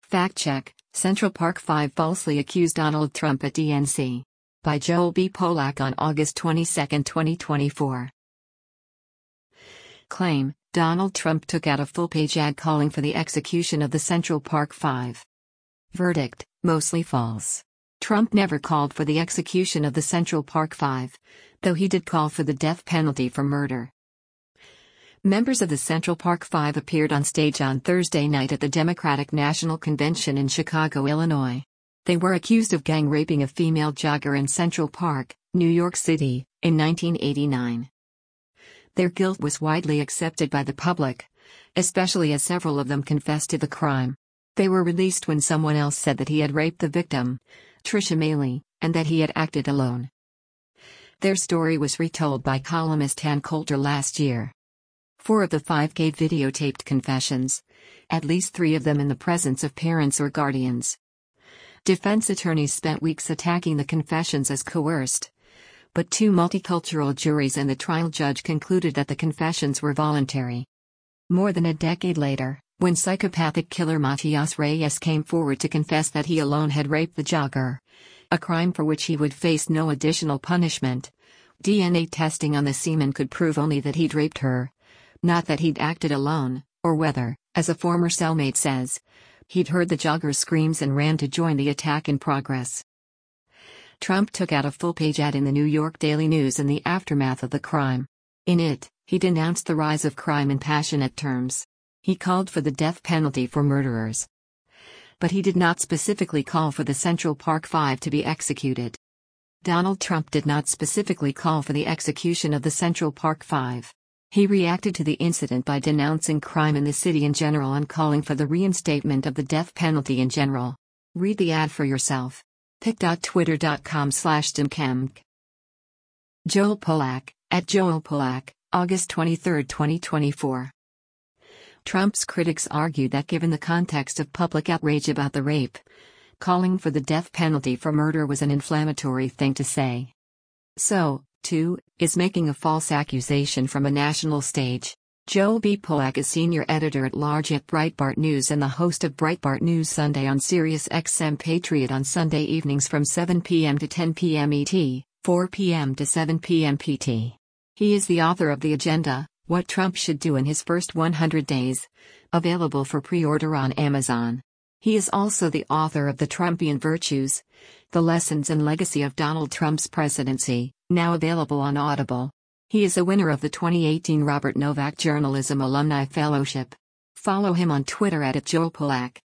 Fact check: Central Park 5 falsely accused Donald Trump at DNC. By Joel B. Polak on August 22, 2024. Claim: Donald Trump took out a full-page ad calling for the execution of the Central Park 5. Verdict: mostly false. Trump never called for the execution of the Central Park 5, though he did call for the death penalty for murder. Members of the Central Park 5 appeared on stage on Thursday night at the Democratic National Convention in Chicago, Illinois. They were accused of gang raping a female jogger in Central Park, New York City, in 1989. Their guilt was widely accepted by the public, especially as several of them confessed to the crime. They were released when someone else said that he had raped the victim, Tricia Mailey, and that he had acted alone. Their story was retold by columnist Ann Coulter last year. 4 of the 5 gave videotaped confessions, at least 3 of them in the presence of parents or guardians. Defense attorneys spent weeks attacking the confessions as coerced, but 2 multicultural juries and the trial judge concluded that the confessions were voluntary. More than a decade later, when psychopathic killer Matias Reyes came forward to confess that he alone had raped the jogger, a crime for which he would face no additional punishment, DNA testing on the semen could prove only that he'd raped her, not that he'd acted alone, or whether, as a former cellmate says, he'd heard the jogger's screams and ran to join the attack in progress. Trump took out a full-page ad in the New York Daily News in the aftermath of the crime. In it, he denounced the rise of crime in passionate terms. He called for the death penalty for murderers. But he did not specifically call for the Central Park 5 to be executed. Donald Trump did not specifically call for the execution of the Central Park 5. He reacted to the incident by denouncing crime in the city in general and calling for the reinstatement of the death penalty in general. Read the ad for yourself. pic.twitter.com/timcemk. Joel Polak, at Joel Polak, August 23, 2024. Trump's critics argued that given the context of public outrage about the rape, calling for the death penalty for murder was an inflammatory thing to say. So, too, is making a false accusation from a national stage. Joel B. Polak is senior editor-at-large at Breitbart News and the host of Breitbart News Sunday on Sirius XM Patriot on Sunday evenings from 7 p.m. to 10 p.m. ET, 4 p.m. to 7 p.m. PT. He is the author of The Agenda: What Trump Should Do in His First 100 Days, available for pre-order on Amazon. He is also the author of The Trumpian Virtues: The Lessons and Legacy of Donald Trump's Presidency, now available on Audible. He is a winner of the 2018 Robert Novak Journalism Alumni Fellowship. Follow him on Twitter @JoelPolak.